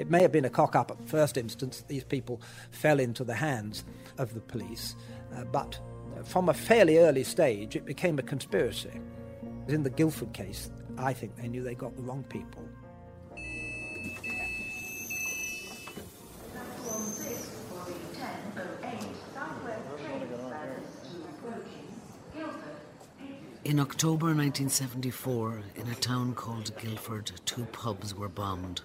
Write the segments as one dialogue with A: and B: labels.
A: It may have been a cock-up at first instance. These people fell into the hands of the police. But from a fairly early stage, it became a conspiracy. In the Guildford case, I think they knew they got the wrong people.
B: In October 1974, in a town called Guildford, 2 pubs were bombed.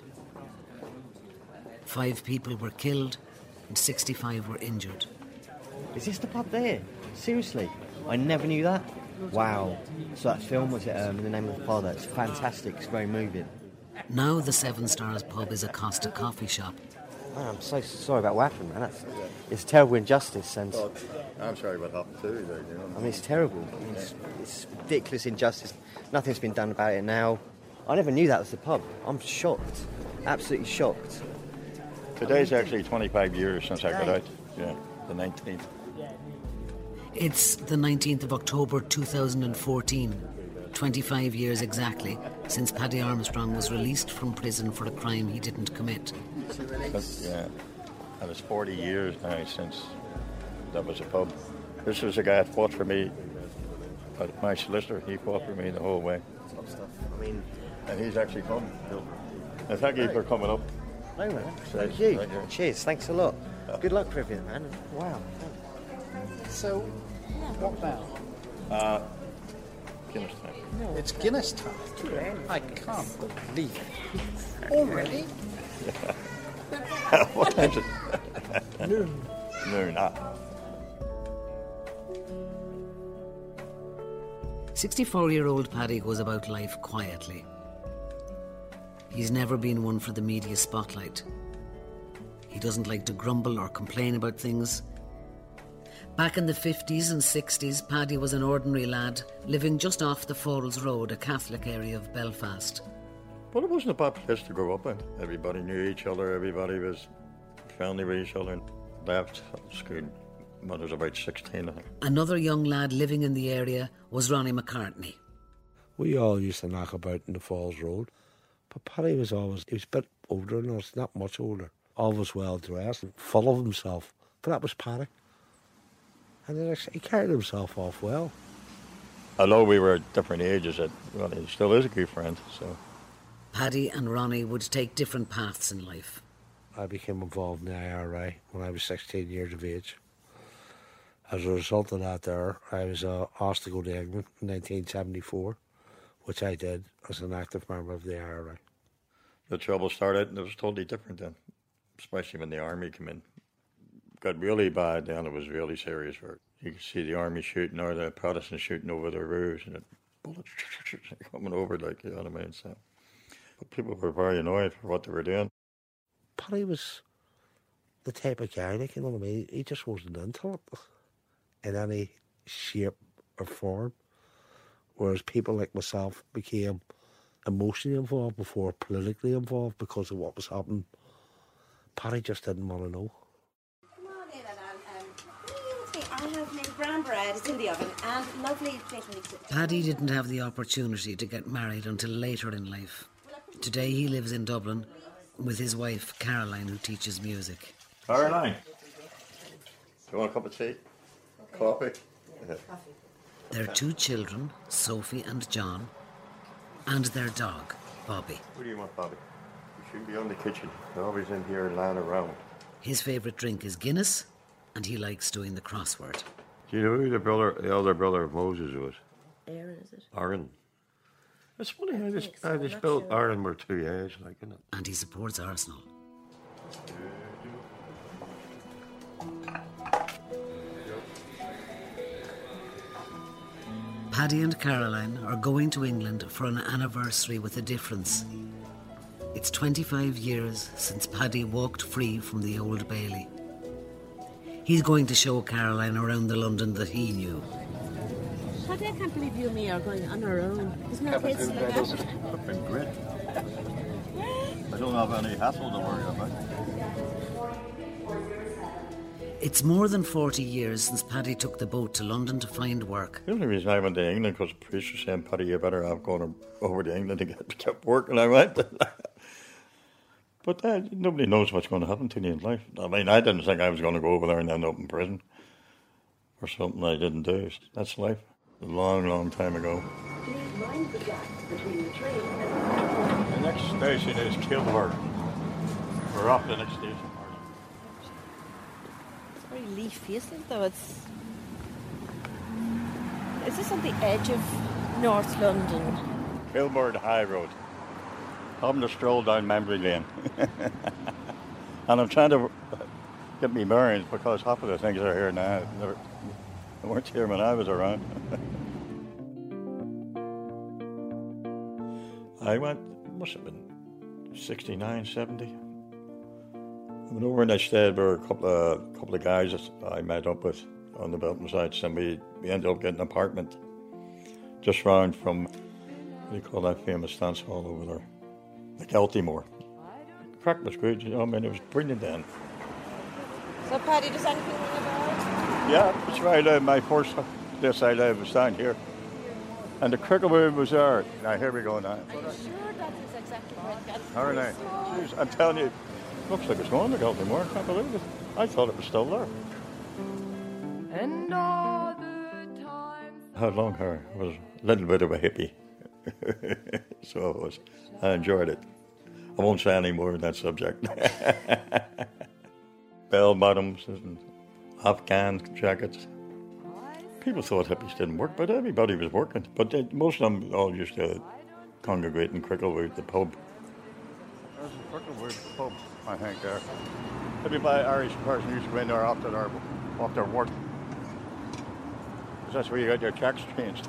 B: 5 people were killed and 65 were injured.
C: Is this the pub there? Seriously? I never knew that. Wow. So that film, was it In the Name of the Father? It's fantastic, it's very moving.
B: Now the Seven Stars pub is a Costa coffee shop.
C: Man, I'm so sorry about what happened, man. It's terrible injustice, and
D: I'm sorry about that too.
C: I mean, it's terrible. I mean, it's ridiculous injustice. Nothing's been done about it now. I never knew that was the pub. I'm shocked, absolutely shocked.
D: Today's actually 25 years since I got out. Yeah, the 19th.
B: It's the 19th of October 2014, 25 years exactly since Paddy Armstrong was released from prison for a crime he didn't commit.
D: Yeah, and it's 40 years now since that was a pub. This was a guy that fought for me, but my solicitor, he fought for me the whole way.
C: I mean,
D: and he's actually come. And thank you for coming up.
C: No, man. Thank you. Cheers. Thanks a lot. Good luck for everything, man. Wow.
A: So, what about?
D: Guinness time.
A: No, it's Guinness time. I can't believe it. Already?
D: What time is it?
A: Noon.
D: Noon.
B: 64-year-old Paddy goes about life quietly. He's never been one for the media spotlight. He doesn't like to grumble or complain about things. Back in the 50s and 60s, Paddy was an ordinary lad living just off the Falls Road, a Catholic area of Belfast.
D: Well, it wasn't a bad place to grow up in. Everybody knew each other, everybody was friendly with each other. Left school when I was about 16, I think.
B: Another young lad living in the area was Ronnie McCartney.
E: We all used to knock about in the Falls Road, but Paddy he was a bit older than us, not much older. Always well dressed and full of himself, but that was Paddy. And he carried himself off well.
D: Although we were at different ages, he still is a good friend, so.
B: Paddy and Ronnie would take different paths in life.
E: I became involved in the IRA when I was 16 years of age. As a result of that I was asked to go to England in 1974, which I did as an active member of the IRA.
D: The trouble started and it was totally different then, especially when the army came in. It got really bad then, it was really serious work. You could see the army shooting or the Protestants shooting over their roofs and the bullets coming over, like, you know what I mean? So, but people were very annoyed for what they were doing.
E: Paddy was the type of guy, like, you know what I mean? He just wasn't into it in any shape or form. Whereas people like myself became emotionally involved before politically involved because of what was happening. Paddy just didn't want to know.
F: Come on in and I have made brown bread, it's in the oven, and lovely bacon.
B: Paddy didn't have the opportunity to get married until later in life. Today he lives in Dublin with his wife Caroline, who teaches music.
D: Caroline, do you want a cup of tea? Coffee?
B: Their 2 children, Sophie and John, and their dog, Bobby.
D: What do you want, Bobby? You shouldn't be on the kitchen. You're always in here lying around.
B: His favourite drink is Guinness, and he likes doing the crossword.
D: Do you know who the elder brother of Moses was?
F: Aaron, is it?
D: Aaron. It's funny how they spelled Aaron with 2 A's, like, isn't it?
B: And he supports Arsenal. Paddy and Caroline are going to England for an anniversary with a difference. It's 25 years since Paddy walked free from the Old Bailey. He's going to show Caroline around the London that he knew.
F: Paddy, I can't believe you and me are going on our own. Isn't that kids like that?
D: I've been great. I don't have any hassle to worry about.
B: It's more than 40 years since Paddy took the boat to London to find work.
D: The only reason I went to England because the priest was saying, Paddy, you better have gone over to England to get work, and I went. But nobody knows what's going to happen to you in life. I mean, I didn't think I was going to go over there and end up in prison for something I didn't do. That's life. A long, long time ago. The next station is Kilburn. We're off the next station.
F: It's very leafy, isn't it, though? Is this on the edge of North London?
D: Kilburn High Road. Having a stroll down Memory Lane. And I'm trying to get me bearings because half of the things are here now. They weren't here when I was around. I must have been 69, 70. I went over and I stayed with a couple of guys that I met up with on the Belton side. We ended up getting an apartment just round from, what do you call that famous dance hall over there? The Keltymore. The crack was good, you know, I mean, it was brilliant then.
F: So, Paddy, does anything ring a bell?
D: Yeah, that's right. My first place I lived was down here. And the cricket room was there. Now, here we go now.
F: Are you sure that is exactly where it gets?
D: All right. Jeez, I'm telling you, looks like it's gone to Keltymore. I can't believe it. I thought it was still there.
G: And all the time.
D: I had long hair. I was a little bit of a hippie. So I enjoyed it. I won't say any more on that subject. Bell bottoms and Afghan jackets. People thought hippies didn't work, but everybody was working. But most of them all used to congregate in Cricklewood, the pub. There's a Cricklewood pub, I think, there. Every Irish person used to go in there after their work. That's where you got your checks changed.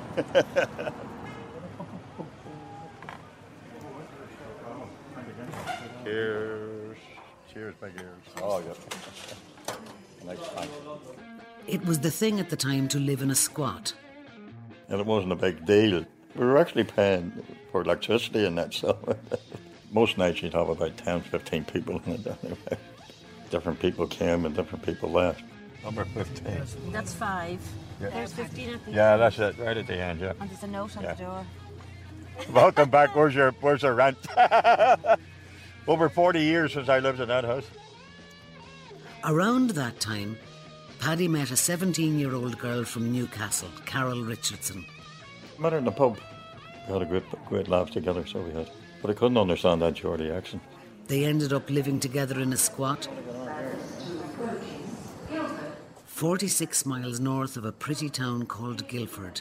D: Cheers. Cheers, big ears. Oh, yeah. Nice time.
B: It was the thing at the time to live in a squat.
D: And it wasn't a big deal. We were actually paying for electricity and that, so most nights you'd have about 10, 15 people in it anyway. Different people came and different people left. Number 15.
F: That's 5.
D: Yeah.
F: There's 15 at the end.
D: Yeah, that's it, right at the end, yeah.
F: And there's a note on the door.
D: Welcome back, where's the rent? Over 40 years since I lived in that house.
B: Around that time, Paddy met a 17-year-old girl from Newcastle, Carol Richardson.
D: Met her in the pub. We had a great laugh together, so we had. But I couldn't understand that Geordie accent.
B: They ended up living together in a squat 46 miles north of a pretty town called Guildford.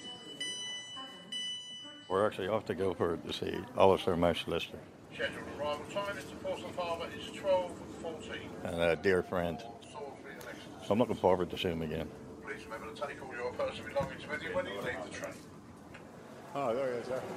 D: We're actually off to Guildford to see Alistair, my solicitor.
H: Scheduled arrival time into Portsmouth Harbour is 12:14.
D: And a dear friend. So I'm looking forward to seeing him again.
H: Please remember to take all your personal belongings with you when you leave the train.
D: Oh, there he is, sir.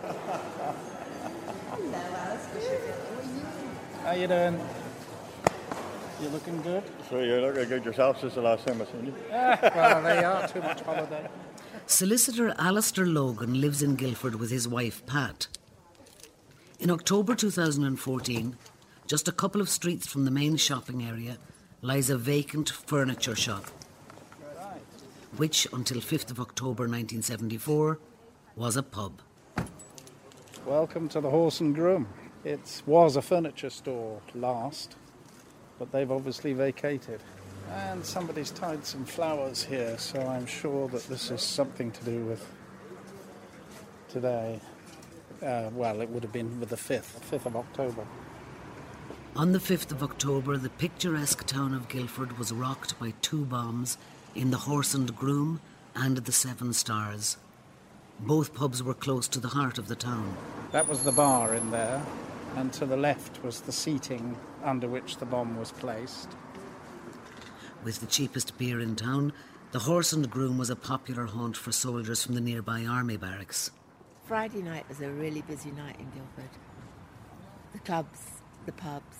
I: How you doing? You looking good?
D: So you're looking good yourself since the last time I seen you?
I: Well, they are too much holiday.
B: Solicitor Alistair Logan lives in Guildford with his wife, Pat. In October 2014, just a couple of streets from the main shopping area, lies a vacant furniture shop, which, until 5th of October 1974, was a pub.
I: Welcome to the Horse and Groom. It was a furniture store last, but they've obviously vacated. And somebody's tied some flowers here, so I'm sure that this is something to do with today. Well, it would have been with the 5th of October.
B: On the 5th of October, the picturesque town of Guildford was rocked by 2 bombs in the Horse and Groom and the Seven Stars. Both pubs were close to the heart of the town.
I: That was the bar in there, and to the left was the seating under which the bomb was placed.
B: With the cheapest beer in town, the Horse and Groom was a popular haunt for soldiers from the nearby army barracks.
J: Friday night was a really busy night in Guildford. The clubs, the pubs.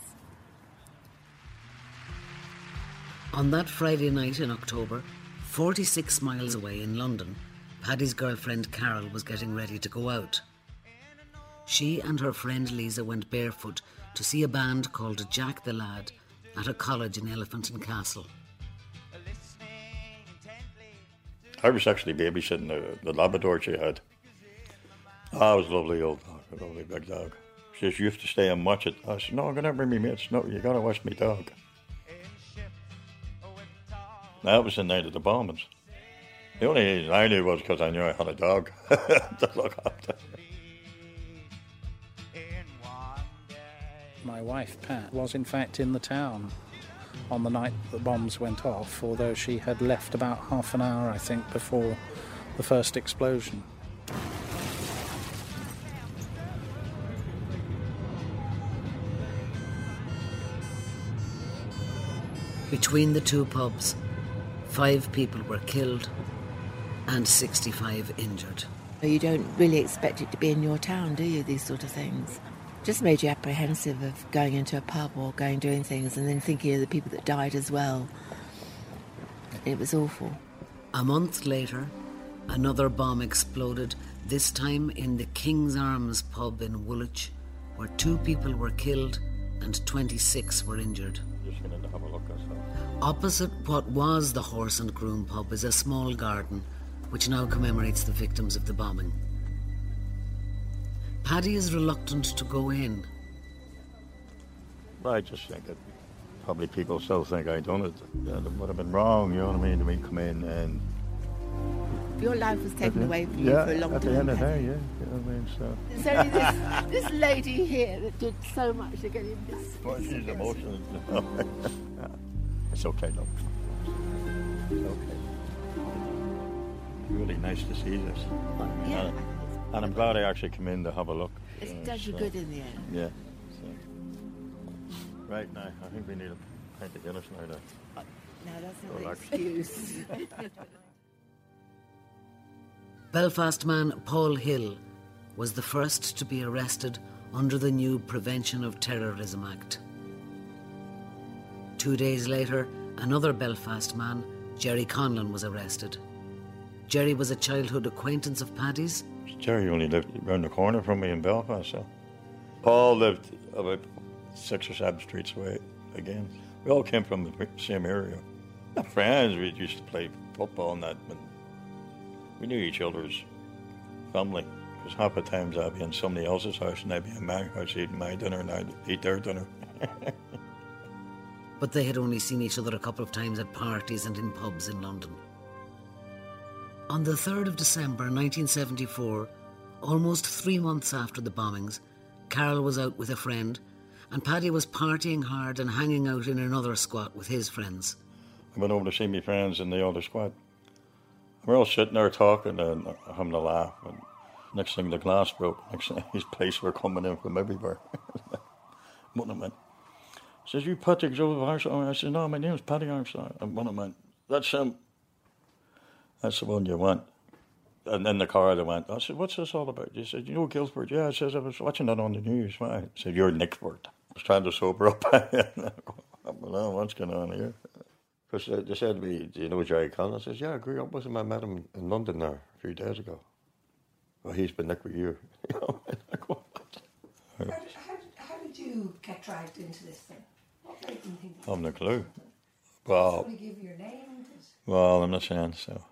B: On that Friday night in October, 46 miles away in London, Paddy's girlfriend Carol was getting ready to go out. She and her friend Lisa went barefoot to see a band called Jack the Lad at a college in Elephant and Castle.
D: I was actually babysitting the Labrador she had. Ah, it was a lovely old dog, a lovely big dog. says, you have to stay and watch it. I said, no, I'm going to bring me mates. No, you got to watch me dog. That was the night of the bombings. The only reason I knew was because I knew I had a dog to look after.
I: My wife, Pat, was in fact in the town on the night the bombs went off, although she had left about half an hour, I think, before the first explosion.
B: Between the two pubs, 5 people were killed and 65 injured.
J: You don't really expect it to be in your town, do you, these sort of things? Just made you apprehensive of going into a pub or doing things and then thinking of the people that died as well. It was awful.
B: A month later, another bomb exploded, this time in the King's Arms pub in Woolwich, where 2 people were killed and 26 were injured.
D: Just going to have a look at that.
B: Opposite what was the Horse and Groom pub is a small garden which now commemorates the victims of the bombing. Paddy is reluctant to go in.
D: I just think that probably people still think I done it. It would have been wrong, you know what I mean, to me come in and...
J: Your life was taken away from you for a long time.
D: At the end of the day, yeah. You know what I mean, so...
J: There's only this lady here that did so much to get in this.
D: Well, she's emotional. It's okay, look. It's okay. Really nice to see this.
J: Yeah.
D: And I'm glad I actually came in to have a look.
J: It does you good in the end.
D: Yeah. So. Right now, I think we need a pint of Guinness now.
J: No, that's not an excuse.
B: Belfast man Paul Hill was the first to be arrested under the new Prevention of Terrorism Act. 2 days later, another Belfast man, Jerry Conlon, was arrested. Jerry was a childhood acquaintance of Paddy's.
D: Jerry only lived round the corner from me in Belfast, so. Paul lived about 6 or 7 streets away again. We all came from the same area. Our friends, we used to play football and that, but we knew each other's family. Because half the times I'd be in somebody else's house and I'd be in my house eating my dinner and I'd eat their dinner.
B: But they had only seen each other a couple of times at parties and in pubs in London. On the 3rd of December 1974, almost 3 months after the bombings, Carol was out with a friend and Paddy was partying hard and hanging out in another squat with his friends.
D: I went over to see my friends in the other squad. We're all sitting there talking and having a laugh. And next thing, the glass broke. Next thing, his police were coming in from everywhere. One of them went, says, you Patrick Joseph Armstrong? I said, no, my name's Paddy Armstrong. And one of them went, that's him. That's the one you want. And in the car they went, I said, what's this all about? He said, you know Guildford? Yeah, I said, I was watching that on the news. Why? I said, you're Nickford. I was trying to sober up. Well, what's going on here? Because they said to me, do you know Jerry Conlon? I says, yeah, I grew up with him. I met him in London there a few days ago. Well, he's been Nick with you.
K: How did you get dragged into this thing? What made them think?
D: I haven't a clue. Well,
K: somebody give you your name?
D: Well, I'm not saying so.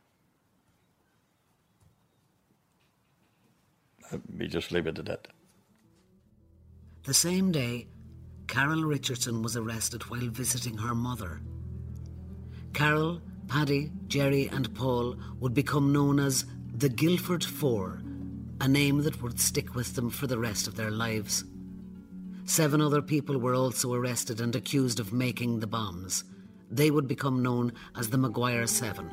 D: We just leave it at that.
B: The same day, Carol Richardson was arrested while visiting her mother. Carol, Paddy, Jerry and Paul would become known as the Guildford Four, a name that would stick with them for the rest of their lives. 7 other people were also arrested and accused of making the bombs. They would become known as the Maguire Seven.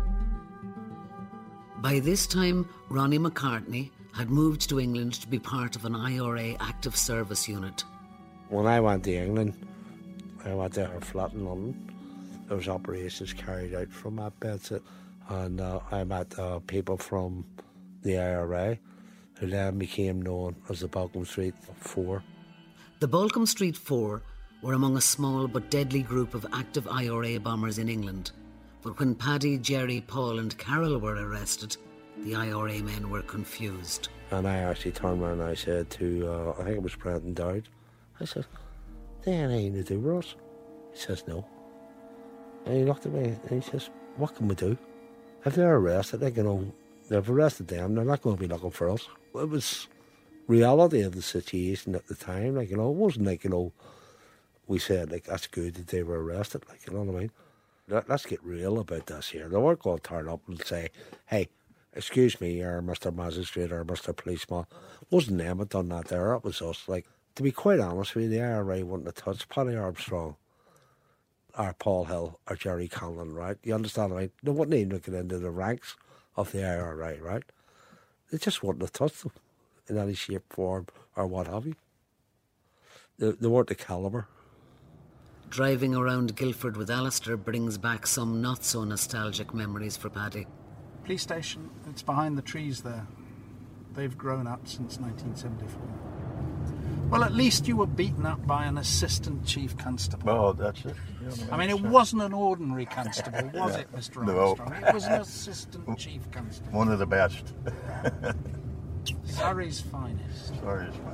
B: By this time, Ronnie McCartney had moved to England to be part of an IRA active service unit.
E: When I went to England, I went to her flat in London. There was operations carried out from that bedsit, and I met people from the IRA who then became known as the Balcombe Street Four.
B: The Balcombe Street Four were among a small but deadly group of active IRA bombers in England. But when Paddy, Jerry, Paul and Carol were arrested, the IRA men were confused.
E: And I actually turned around and I said to, I think it was Brenton Dowd, I said, they ain't anything to do with us. He says, no. And he looked at me and he says, what can we do? If they're arrested, they've arrested them, they're not going to be looking for us. It was reality of the situation at the time. Like, it wasn't like, we said, like, that's good that they were arrested. Like, you know what I mean? Let's get real about this here. They weren't going to turn up and say, hey, excuse me, or Mr. Magistrate or Mr. Policeman. It wasn't them that done that there. It was us. Like, to be quite honest with you, the IRA wouldn't have touched Paddy Armstrong or Paul Hill or Jerry Conlon, right? You understand what I mean? They wouldn't even get into the ranks of the IRA, right? They just wouldn't have touched them in any shape, form, or what have you. They weren't the calibre.
B: Driving around Guildford with Alistair brings back some not-so-nostalgic memories for Paddy.
I: Police station, it's behind the trees there. They've grown up since 1974. Well, at least you were beaten up by an assistant chief constable.
D: Oh, that's it.
I: I mean, it wasn't an ordinary constable, was it, Mr. Armstrong? It was an assistant chief constable.
D: One of the best.
I: Surrey's finest.
D: Surrey's finest.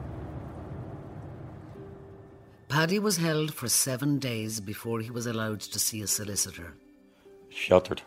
B: Paddy was held for 7 days before he was allowed to see a solicitor.
D: Sheltered.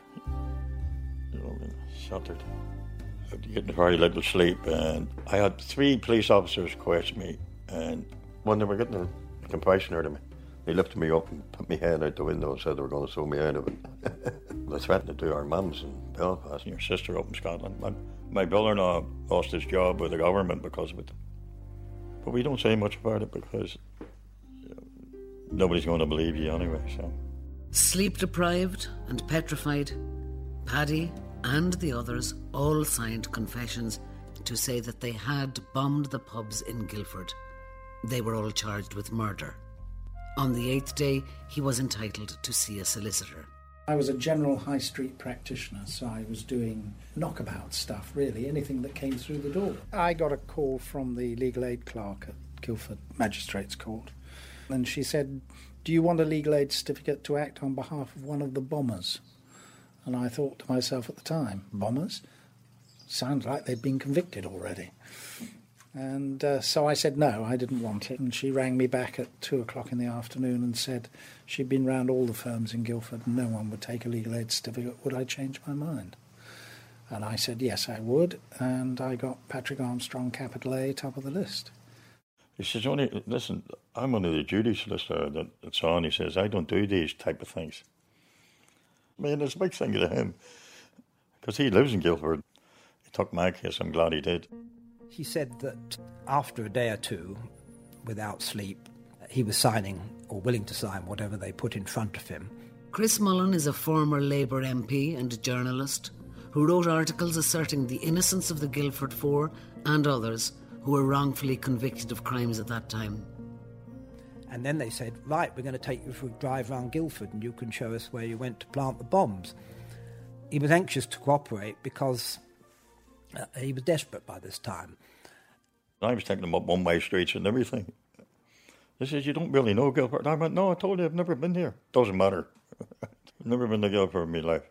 D: Sheltered. Getting very little sleep, and I had 3 police officers question me, and when they were getting the confession out of me, they lifted me up and put my head out the window and said they were going to throw me out of it. They threatened to do our mums in Belfast and your sister up in Scotland. My brother-in-law lost his job with the government because of it. But we don't say much about it because nobody's going to believe you anyway. So,
B: Sleep-deprived and petrified, Paddy and the others all signed confessions to say that they had bombed the pubs in Guildford. They were all charged with murder. On the 8th day, he was entitled to see a solicitor.
I: I was a general high street practitioner, so I was doing knockabout stuff, really, anything that came through the door. I got a call from the legal aid clerk at Guildford Magistrates Court, and she said, "Do you want a legal aid certificate to act on behalf of one of the bombers?" And I thought to myself at the time, bombers? Sounds like they'd been convicted already. And so I said no, I didn't want it. And she rang me back at 2 o'clock in the afternoon and said she'd been round all the firms in Guildford and no one would take a legal aid certificate. Would I change my mind? And I said yes, I would. And I got Patrick Armstrong, capital A, top of the list.
D: he says, listen, I'm one of the duty solicitor that's on. He says, I don't do these type of things. I mean, it's a big thing to him because he lives in Guildford. He took my case. I'm glad he did.
A: He said that after a day or two, without sleep, he was signing or willing to sign whatever they put in front of him.
B: Chris Mullen is a former Labour MP and journalist who wrote articles asserting the innocence of the Guildford Four and others who were wrongfully convicted of crimes at that time.
A: And then they said, right, we're going to take you for a drive around Guildford and you can show us where you went to plant the bombs. He was anxious to cooperate because he was desperate by this time.
D: I was taking them up one-way streets and everything. They said, you don't really know Guildford. And I went, no, I told you I've never been here. Doesn't matter. I've never been to Guildford in my life.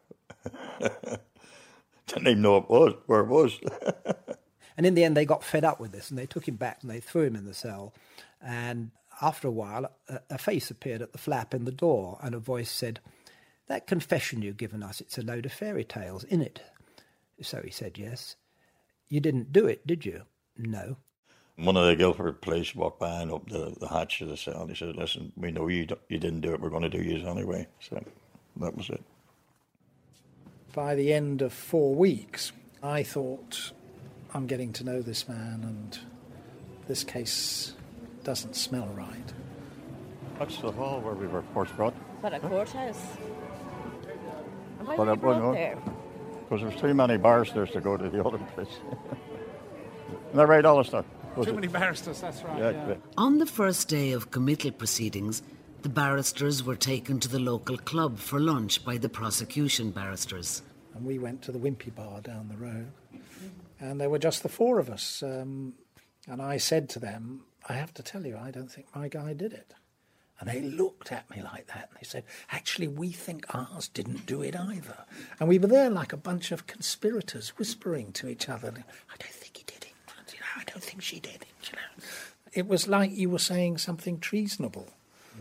D: Didn't even know where it was.
A: And in the end, they got fed up with this and they took him back and they threw him in the cell. And after a while, a face appeared at the flap in the door and a voice said, that confession you've given us, it's a load of fairy tales, innit? So he said, yes. You didn't do it, did you? No.
D: One of the Guildford police walked by and up the hatch of the cell. He said, listen, we know you didn't do it. We're going to do you anyway. So that was it.
I: By the end of 4 weeks, I thought, I'm getting to know this man and this case doesn't smell right.
D: That's the hall where we were first brought.
F: But a courthouse. And why
D: But
F: were you brought there?
D: Because there's too many barristers to go to the other place. Isn't that right, Alistair?
I: Too many barristers, that's right. Yeah.
B: On the first day of committal proceedings, the barristers were taken to the local club for lunch by the prosecution barristers.
I: And we went to the Wimpy Bar down the road. And there were just the four of us. And I said to them, I have to tell you, I don't think my guy did it. And they looked at me like that and they said, actually, we think ours didn't do it either. And we were there like a bunch of conspirators whispering to each other, I don't think he did it. I don't think she did it. It was like you were saying something treasonable. The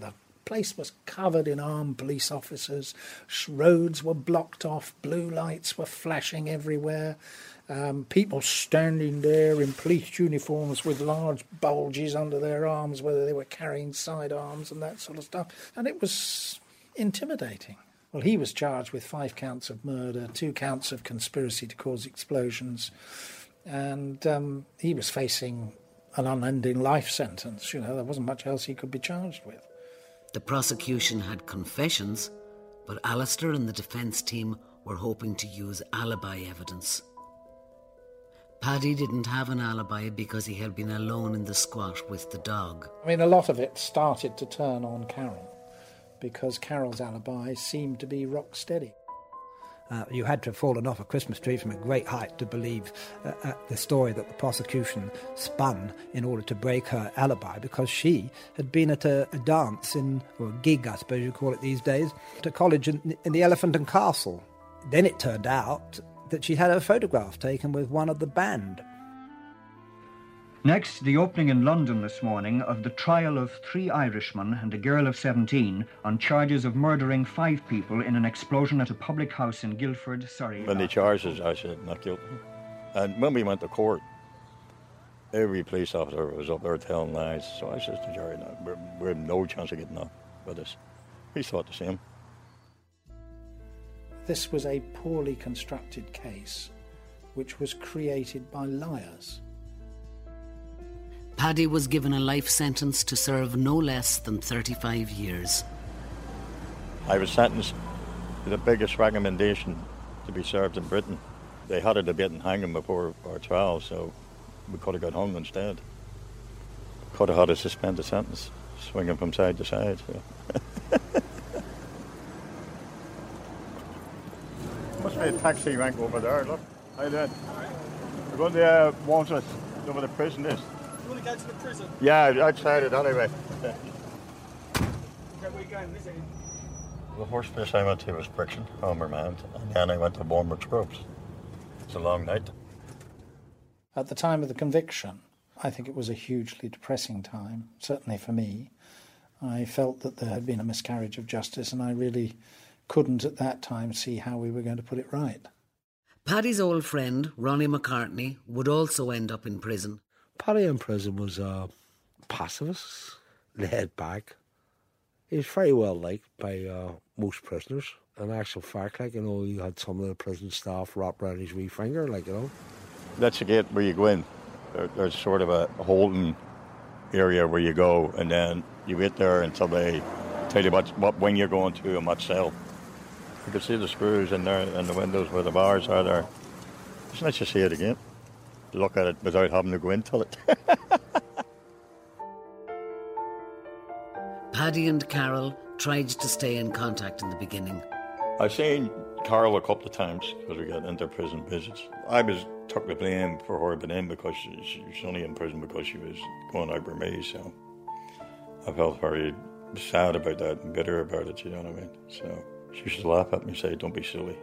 I: place was covered in armed police officers. Roads were blocked off. Blue lights were flashing everywhere. People standing there in police uniforms with large bulges under their arms, whether they were carrying sidearms and that sort of stuff. And it was intimidating. Well, he was charged with 5 counts of murder, 2 counts of conspiracy to cause explosions, and he was facing an unending life sentence. There wasn't much else he could be charged with.
B: The prosecution had confessions, but Alistair and the defence team were hoping to use alibi evidence. Paddy didn't have an alibi because he had been alone in the squat with the dog.
I: A lot of it started to turn on Carol, because Carol's alibi seemed to be rock steady.
A: You had to have fallen off a Christmas tree from a great height to believe the story that the prosecution spun in order to break her alibi, because she had been at a dance or a gig, I suppose you call it these days, at a college in the Elephant and Castle. Then it turned out that she had a photograph taken with one of the band.
L: Next, the opening in London this morning of the trial of 3 Irishmen and a girl of 17 on charges of murdering 5 people in an explosion at a public house in Guildford, Surrey.
D: When they charged us, I said, not guilty. And when we went to court, every police officer was up there telling lies. So I said to the jury, no, we have no chance of getting off with this. We thought the same.
I: This was a poorly constructed case which was created by liars.
B: Paddy was given a life sentence to serve no less than 35 years.
D: I was sentenced to the biggest recommendation to be served in Britain. They had a debate and hang him before our trial, so we could have got hung instead. Could have had a suspended sentence, swinging from side to side. So. Must be a taxi rank over there, look. How you doing? We're going to Wandsworth, over the prison is.
M: You want to go to the prison?
D: Yeah, outside it anyway.
M: Okay, where are you going visiting?
D: The first place I went to was Brixton, Homermount, and then I went to Bournemouth Groves. It's a long night.
I: At the time of the conviction, I think it was a hugely depressing time, certainly for me. I felt that there had been a miscarriage of justice, and I really couldn't at that time see how we were going to put it right.
B: Paddy's old friend, Ronnie McCartney, would also end up in prison.
E: Paddy in prison was a pacifist, laid back. He was very well liked by most prisoners. In actual fact, he had some of the prison staff wrapped around his wee finger,
D: That's the gate where you go in. There's sort of a holding area where you go, and then you wait there until they tell you what wing you're going to and what cell. You can see the screws in there and the windows where the bars are there. It's nice to see it again. Look at it without having to go into it.
B: Paddy and Carol tried to stay in contact in the beginning.
D: I've seen Carol a couple of times because we got inter-prison visits. I took the blame for her being in because she was only in prison because she was going out with me, so I felt very sad about that and bitter about it, you know what I mean? So she used to laugh at me and say, don't be silly.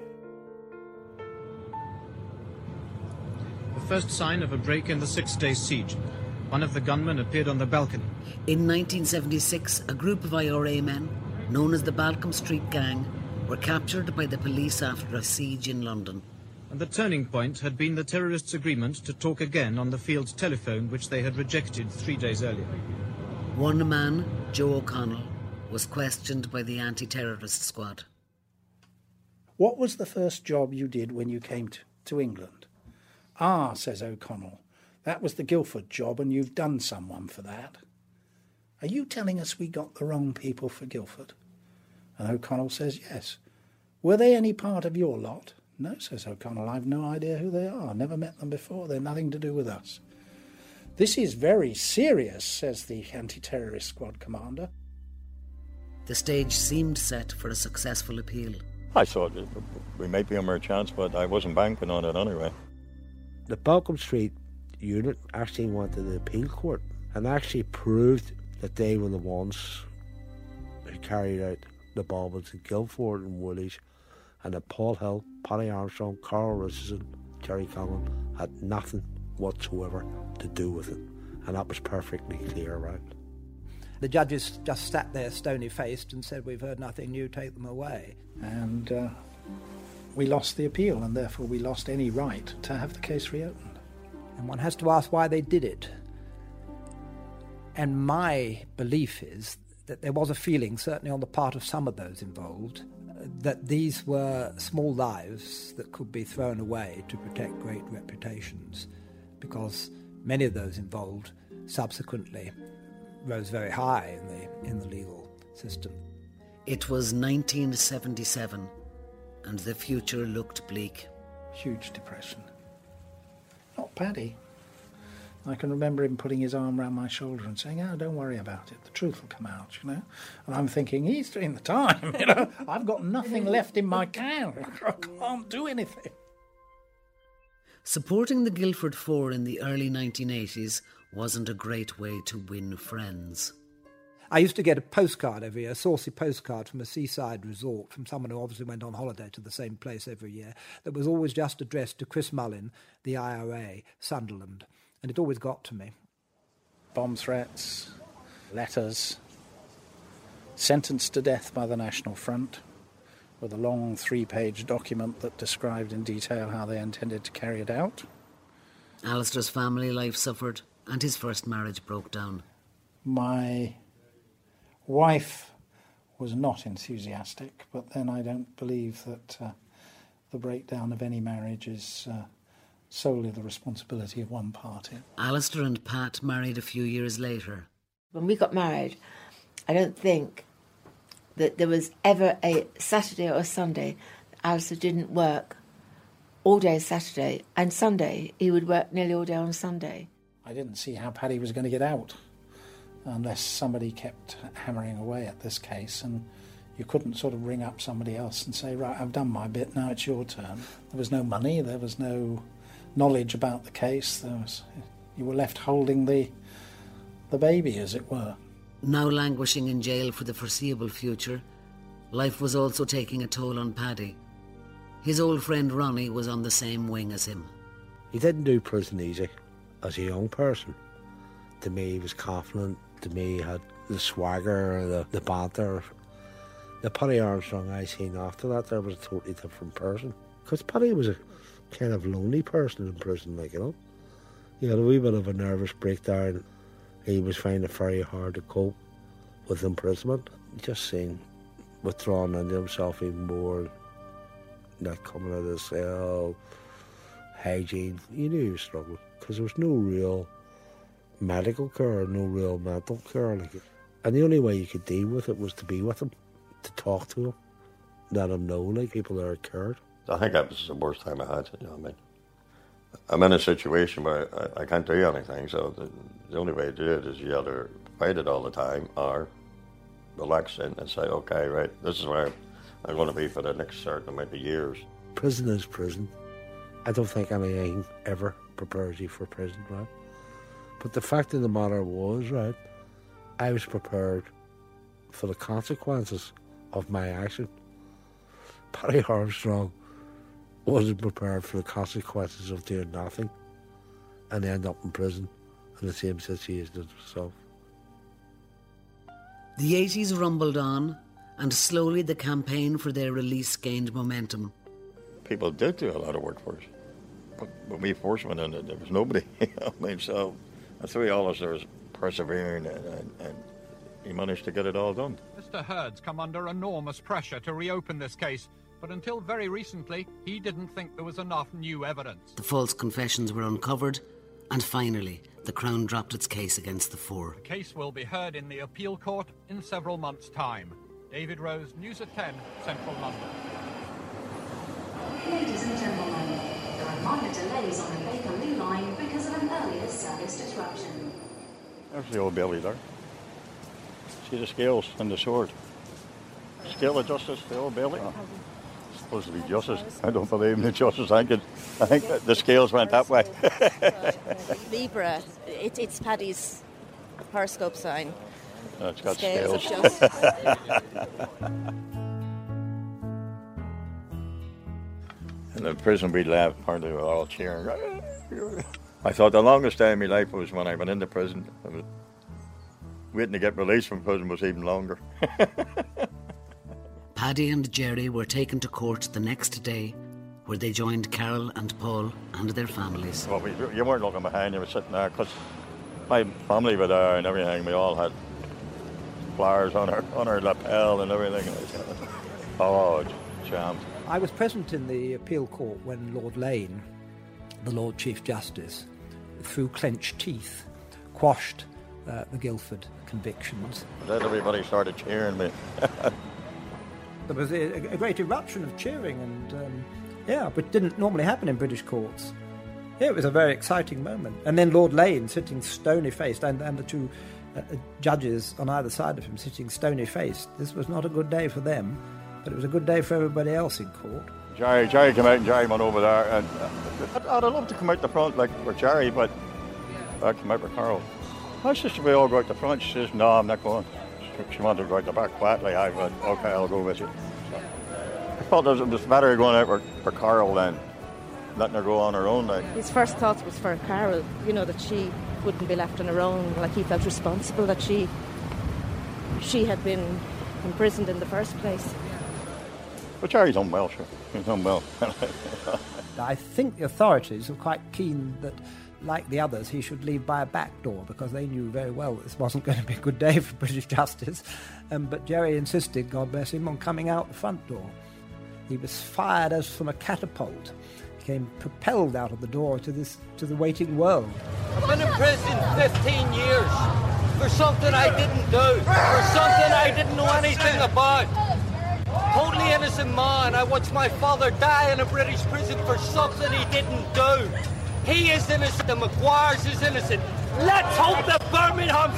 N: The first sign of a break in the 6-day siege. One of the gunmen appeared on the balcony.
B: In 1976, a group of IRA men, known as the Balcombe Street Gang, were captured by the police after a siege in London.
N: And the turning point had been the terrorists' agreement to talk again on the field telephone, which they had rejected 3 days earlier.
B: One man, Joe O'Connell, was questioned by the anti-terrorist squad.
I: What was the first job you did when you came to England? Ah, says O'Connell, that was the Guildford job and you've done someone for that. Are you telling us we got the wrong people for Guildford? And O'Connell says yes. Were they any part of your lot? No, says O'Connell, I've no idea who they are. Never met them before. They're nothing to do with us. This is very serious, says the anti-terrorist squad commander.
B: The stage seemed set for a successful appeal.
D: I thought we might be on our chance, but I wasn't banking on it anyway.
E: The Balcombe Street unit actually went to the appeal court and actually proved that they were the ones who carried out the bombings in Guildford and Woolwich, and that Paul Hill, Paddy Armstrong, Carl Richardson, Jerry Conlon had nothing whatsoever to do with it. And that was perfectly clear, right?
A: The judges just sat there stony-faced and said, "We've heard nothing new, take them away."
I: And we lost the appeal, and therefore we lost any right to have the case reopened.
A: And one has to ask why they did it. And my belief is that there was a feeling, certainly on the part of some of those involved, that these were small lives that could be thrown away to protect great reputations, because many of those involved subsequently rose very high in the legal system.
B: It was 1977, and the future looked bleak.
I: Huge depression. Not Paddy. I can remember him putting his arm around my shoulder and saying, "Oh, don't worry about it. The truth will come out, you know." And I'm thinking, he's doing the time, you know. I've got nothing left in my can. I can't do anything.
B: Supporting the Guildford Four in the early 1980s wasn't a great way to win friends.
A: I used to get a postcard every year, a saucy postcard from a seaside resort from someone who obviously went on holiday to the same place every year, that was always just addressed to Chris Mullin, the IRA, Sunderland. And it always got to me.
I: Bomb threats, letters, sentenced to death by the National Front, with a long 3-page document that described in detail how they intended to carry it out.
B: Alistair's family life suffered, and his first marriage broke down.
I: My wife was not enthusiastic, but then I don't believe that the breakdown of any marriage is solely the responsibility of one party.
B: Alistair and Pat married a few years later.
J: When we got married, I don't think that there was ever a Saturday or a Sunday that Alistair didn't work all day Saturday, and Sunday he would work nearly all day on Sunday.
I: I didn't see how Paddy was going to get out unless somebody kept hammering away at this case, and you couldn't sort of ring up somebody else and say, "Right, I've done my bit, now it's your turn." There was no money, there was no knowledge about the case. You were left holding the baby, as it were.
B: Now languishing in jail for the foreseeable future, life was also taking a toll on Paddy. His old friend Ronnie was on the same wing as him.
E: He didn't do prison easy. As a young person, to me he was confident, to me he had the swagger, the banter. The Paddy Armstrong I seen after that there was a totally different person. Because Paddy was a kind of lonely person in prison, like, you know. He had a wee bit of a nervous breakdown. He was finding it very hard to cope with imprisonment. Just seeing withdrawing into himself even more, not coming out of the cell, hygiene. You knew he was struggling because there was no real medical care, no real mental care. And the only way you could deal with it was to be with him, to talk to him, let him know, like, people there cared.
D: I think that was the worst time I had, you know what I mean? I'm in a situation where I can't do anything, so the only way to do it is you either fight it all the time or relax in and say, okay, right, this is where I'm going to be for the next certain amount of years.
E: Prison is prison. I don't think anything ever prepares you for prison, right? But the fact of the matter was, right, I was prepared for the consequences of my action. Paddy Armstrong wasn't prepared for the consequences of doing nothing and end up in prison in the same situation as himself.
B: The 80s rumbled on, and slowly the campaign for their release gained momentum.
D: People did do a lot of work for us, but when we first went in, there was nobody. You know what I mean? So the three of us was persevering, and he managed to get it all done.
O: Mr. Hurd's come under enormous pressure to reopen this case, but until very recently, he didn't think there was enough new evidence.
B: The false confessions were uncovered, and finally, the Crown dropped its case against the four.
O: The case will be heard in the appeal court in several months' time. David Rose, News at 10, Central London.
P: Ladies and gentlemen, there are minor delays on the Bakerloo line because of an earlier service disruption.
D: There's the old belly there. See the scales and the sword. Scale of justice, the old belly. Oh. Supposedly justice. I don't believe in the justice. I think the scales went that way.
F: Libra, it's Paddy's horoscope sign.
D: It's got
F: Scales
D: scales.
F: of justice.
D: In the prison we laughed, apparently we were all cheering. I thought the longest day of my life was when I went into prison. waiting to get released from prison was even longer.
B: Paddy and Jerry were taken to court the next day, where they joined Carol and Paul and their families.
D: Well, you weren't looking behind, you were sitting there, because my family were there and everything. We all had flowers on our lapel and everything. Oh, jammed.
A: I was present in the appeal court when Lord Lane, the Lord Chief Justice, through clenched teeth, quashed the Guildford convictions.
D: Then everybody started cheering me.
A: There was a great eruption of cheering, and which didn't normally happen in British courts. Yeah, it was a very exciting moment. And then Lord Lane sitting stony-faced, and the two judges on either side of him sitting stony-faced. This was not a good day for them, but it was a good day for everybody else in court.
D: Jerry came out and Jerry went over there, and I'd love to come out the front like for Jerry, but I came out with Carol. My sister, we all go out the front. She says, no, I'm not going. She wanted to go out the back quietly. I went, okay, I'll go with you. So I felt it was better going out for Carol than letting her go on her own.
Q: His first thoughts was for Carol, that she wouldn't be left on her own. Like, he felt responsible that she had been imprisoned in the first place.
D: But Jerry's unwell, sure. He's unwell.
A: I think the authorities were quite keen that, like the others, he should leave by a back door, because they knew very well that this wasn't going to be a good day for British justice. But Jerry insisted, God bless him, on coming out the front door. He was fired as from a catapult. He came propelled out of the door to the waiting world.
R: I've been in prison 15 years for something I didn't do, for something I didn't know anything about. Totally innocent man. I watched my father die in a British prison for something he didn't do. He is innocent, the Maguires is innocent. Let's hope that Birmingham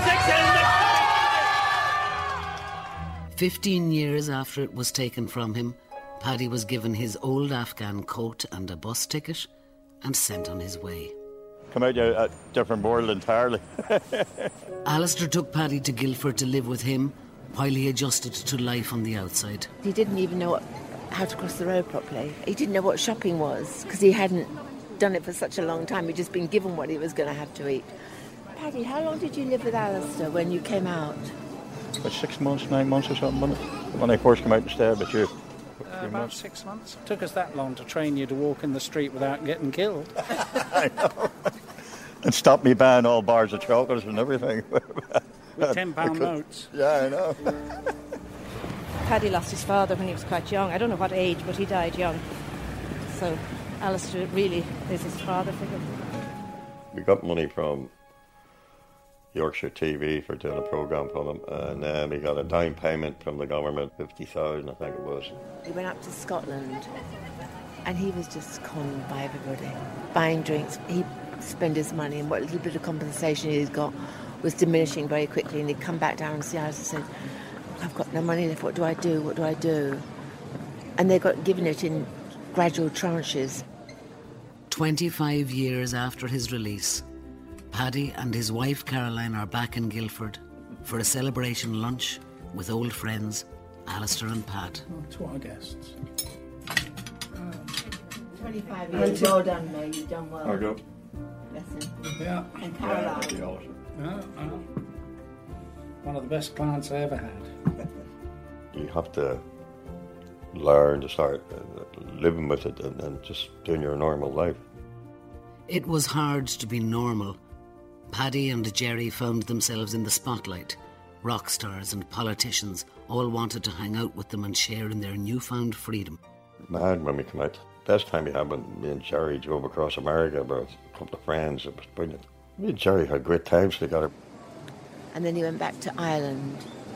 R: 6
B: 15 years after it was taken from him, Paddy was given his old Afghan coat and a bus ticket and sent on his way.
D: Come out a different world entirely.
B: Alistair took Paddy to Guildford to live with him while he adjusted to life on the outside.
J: He didn't even know how to cross the road properly. He didn't know what shopping was, because he hadn't done it for such a long time. He'd just been given what he was going to have to eat. Paddy, how long did you live with Alistair when you came out?
D: About 6 months, 9 months or something, when I first came out and stayed with you.
I: About 6 months. It took us that long to train you to walk in the street without getting killed.
D: I know. And stop me buying all bars of chocolates and everything.
I: With £10 notes.
D: Yeah, I know.
Q: Paddy lost his father when he was quite young. I don't know what age, but he died young. So Alistair really is his father figure.
D: We got money from Yorkshire TV for doing a programme for them, and then we got a down payment from the government, 50,000 I think it was.
J: He went up to Scotland and he was just conned by everybody, buying drinks. He spent his money, and what little bit of compensation he'd got was diminishing very quickly, and he'd come back down and see us and said, I've got no money left, what do I do, what do I do? And they got given it in gradual tranches.
B: 25 years after his release, Paddy and his wife Caroline are back in Guildford for a celebration lunch with old friends Alistair and Pat.
I: To our guests.
J: 25 years, well done, mate, you've done well.
D: There you go.
J: Bless him.
I: Yeah.
J: And Caroline.
I: One of the best clients I ever had.
D: You have to learn to start living with it and just doing your normal life.
B: It was hard to be normal. Paddy and Jerry found themselves in the spotlight. Rock stars and politicians all wanted to hang out with them and share in their newfound freedom.
D: Mad when we come out. Best time we had when me and Jerry drove across America with a couple of friends. It was brilliant. Me and Jerry had great times together.
J: And then he went back to Ireland.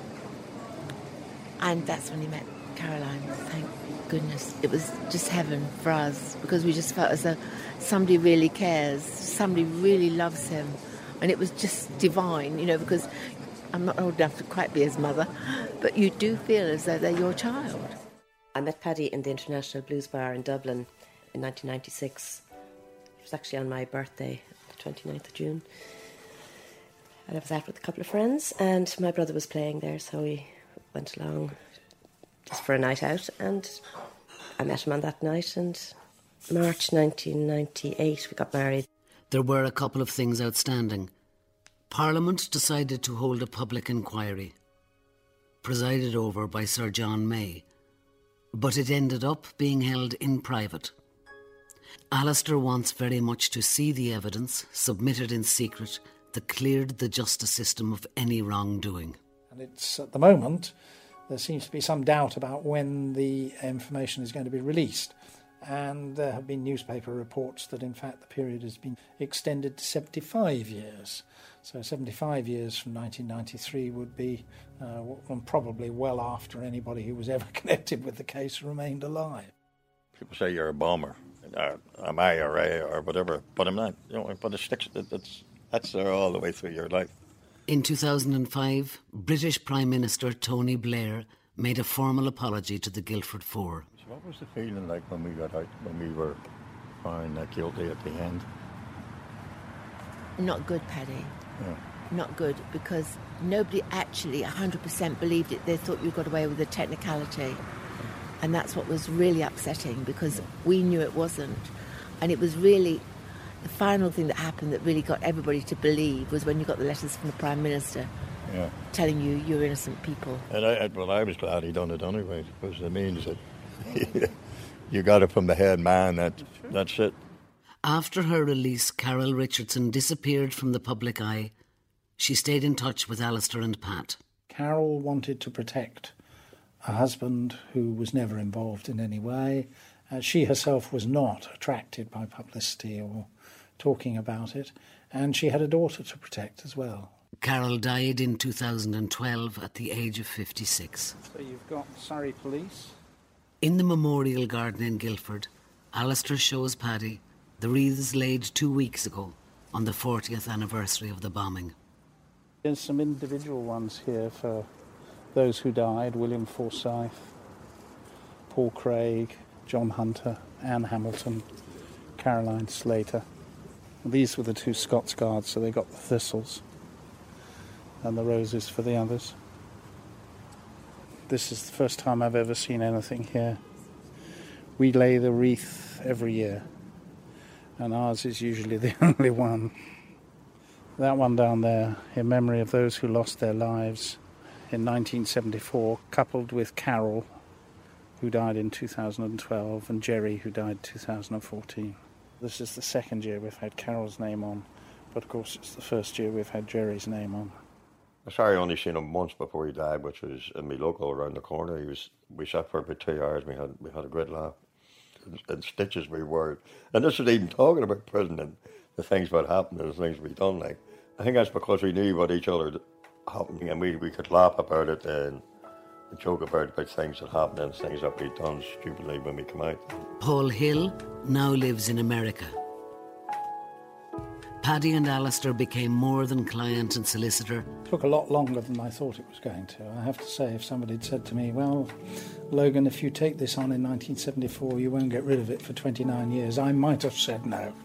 J: And that's when he met Caroline. Thank goodness. It was just heaven for us, because we just felt as though somebody really cares, somebody really loves him. And it was just divine, because I'm not old enough to quite be his mother, but you do feel as though they're your child.
F: I met Paddy in the International Blues Bar in Dublin in 1996. It was actually on my birthday, the 29th of June. And I was out with a couple of friends, and my brother was playing there, so we went along just for a night out, and I met him on that night, and March 1998 we got married.
B: There were a couple of things outstanding. Parliament decided to hold a public inquiry, presided over by Sir John May, but it ended up being held in private. Alistair wants very much to see the evidence submitted in secret that cleared the justice system of any wrongdoing.
I: And it's, at the moment, there seems to be some doubt about when the information is going to be released. And there have been newspaper reports that, in fact, the period has been extended to 75 years. So 75 years from 1993 would be probably well after anybody who was ever connected with the case remained alive.
D: People say you're a bomber, I'm IRA or whatever, but I'm not. You know, but it sticks. That's there all the way through your life.
B: In 2005, British Prime Minister Tony Blair made a formal apology to the Guildford Four.
D: So what was the feeling like when we got out, when we were found guilty at the end?
J: Not good, Paddy.
D: Yeah.
J: Not good, because nobody actually 100% believed it. They thought you got away with a technicality. And that's what was really upsetting, because we knew it wasn't. And it was really, the final thing that happened that really got everybody to believe was when you got the letters from the Prime Minister telling you you're innocent people.
D: And I was glad he done it anyway, because it means that you got it from the head man, that's it.
B: After her release, Carol Richardson disappeared from the public eye. She stayed in touch with Alistair and Pat.
I: Carol wanted to protect a husband who was never involved in any way. She herself was not attracted by publicity or talking about it, and she had a daughter to protect as well.
B: Carol died in 2012 at the age of 56.
I: So you've got Surrey Police.
B: In the Memorial Garden in Guildford, Alistair shows Paddy the wreaths laid 2 weeks ago on the 40th anniversary of the bombing.
I: There's some individual ones here for those who died: William Forsyth, Paul Craig, John Hunter, Anne Hamilton, Caroline Slater. These were the two Scots Guards, so they got the thistles and the roses for the others. This is the first time I've ever seen anything here. We lay the wreath every year, and ours is usually the only one. That one down there, in memory of those who lost their lives in 1974, coupled with Carol, who died in 2012, and Jerry, who died in 2014. This is the second year we've had Carol's name on, but of course it's the first year we've had Jerry's name on.
D: I'm sorry, I only seen him once before he died, which was in my local around the corner. We sat for about 2 hours. We had a great laugh. In stitches we were, and this was even talking about prison and the things that happened and the things we done. Like, I think that's because we knew what each other happening, and we could laugh about it and joke about things that happened and things that we done stupidly when we come out.
B: Paul Hill now lives in America. Paddy and Alistair became more than client and solicitor.
I: It took a lot longer than I thought it was going to. I have to say, if somebody had said to me, well, Logan, if you take this on in 1974, you won't get rid of it for 29 years, I might have said no.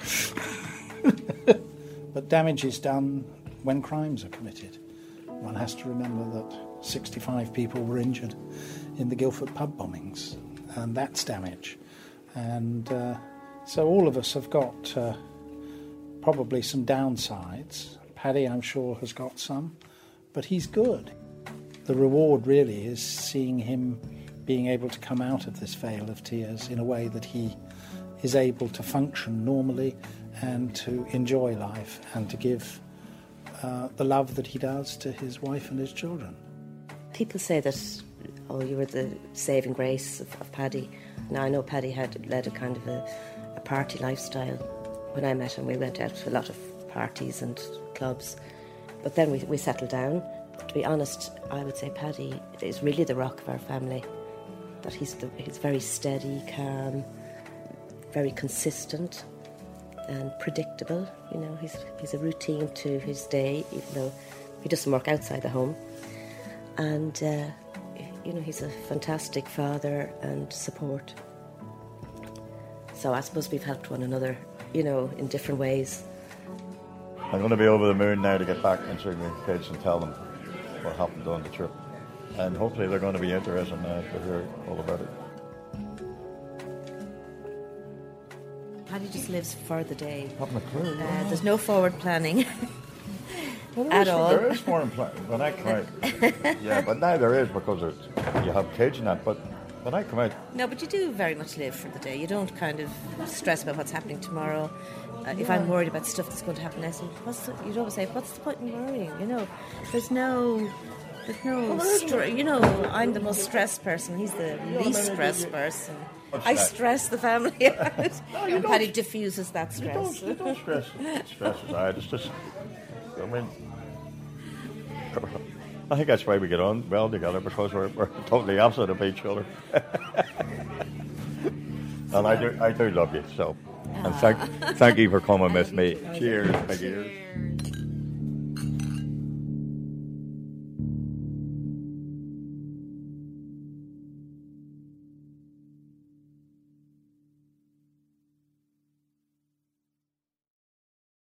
I: But damage is done when crimes are committed. One has to remember that 65 people were injured in the Guildford pub bombings, and that's damage. And so all of us have got probably some downsides. Paddy, I'm sure, has got some, but he's good. The reward really is seeing him being able to come out of this vale of tears in a way that he is able to function normally and to enjoy life and to give the love that he does to his wife and his children.
F: People say that, oh, you were the saving grace of Paddy. Now, I know Paddy had led a kind of a party lifestyle. When I met him, we went out to a lot of parties and clubs. But then we settled down. To be honest, I would say Paddy is really the rock of our family. That he's very steady, calm, very consistent and predictable. You know, he's a routine to his day, even though he doesn't work outside the home. And, you know, he's a fantastic father and support. So I suppose we've helped one another, you know, in different ways.
D: I'm going to be over the moon now to get back and see my kids and tell them what happened on the trip. And hopefully they're going to be interested to hear all about it.
F: Paddy just lives for the day.
D: Haven't a clue.
F: There's no forward planning. at all.
D: There is more in play. When I come out, yeah, but now there is because you have kids and that. But when I come out,
F: No, but you do very much live for the day. You don't kind of stress about what's happening tomorrow. If I'm worried about stuff that's going to happen next week, you'd always say, what's the point in worrying? You know, there's no you know, I'm the most stressed person. He's the least stressed person. I stress the family out. And Paddy diffuses that stress.
D: You don't stress it out. It's just, I mean, I think that's why we get on well together, because we're totally opposite of each other. And I do love you, so. And thank you for coming with me. Cheers, big ears.